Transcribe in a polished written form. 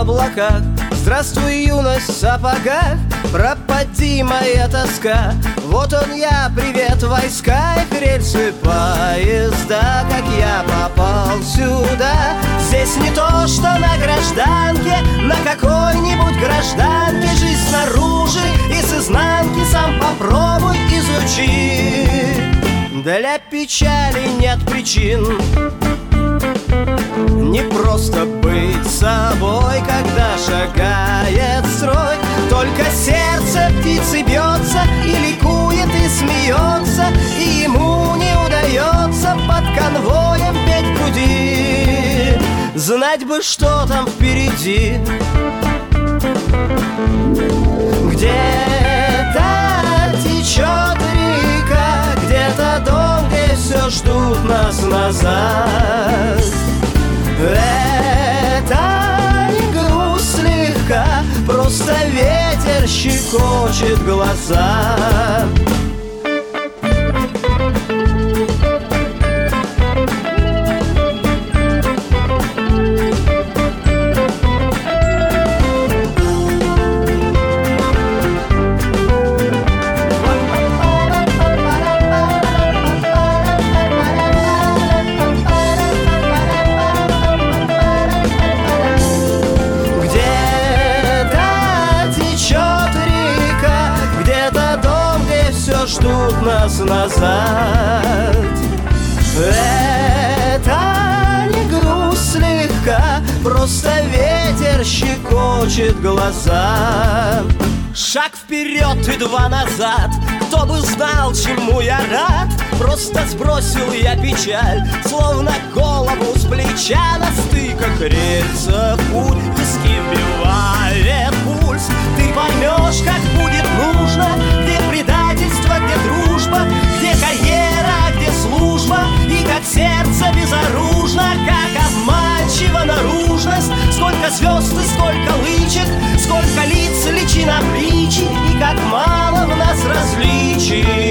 облаках. Здравствуй, юность в сапогах, пропади моя тоска. Вот он я, привет, войска, их рельсы поезда. Как я попал сюда? Здесь не то, что на гражданке, на какой-нибудь гражданке. Жизнь снаружи и с изнанки сам попробуй изучи. Для печали нет причин, не просто быть собой, когда шагает строй. Только сердце птицы бьется и ликует, и смеется, и ему не удается под конвоем петь в груди. Знать бы, что там впереди. Где-то течет река, где-то дом, где все ждут нас назад. Это не грусть слегка, просто ветер щекочет глаза. Ждут нас назад. Это не грусть слегка, просто ветер щекочет глаза. Шаг вперед и два назад, кто бы знал, чему я рад. Просто сбросил я печаль, словно голову с плеча. На стыках рельсов путь, виски вбивает пульс. Ты поймешь, как будет нужно, где предательство, где дружба, где карьера, где служба, и как сердце безоружно, как обманчива наружность. Сколько звезд и сколько лычек, сколько лиц, личин обличий, и как мало в нас различий.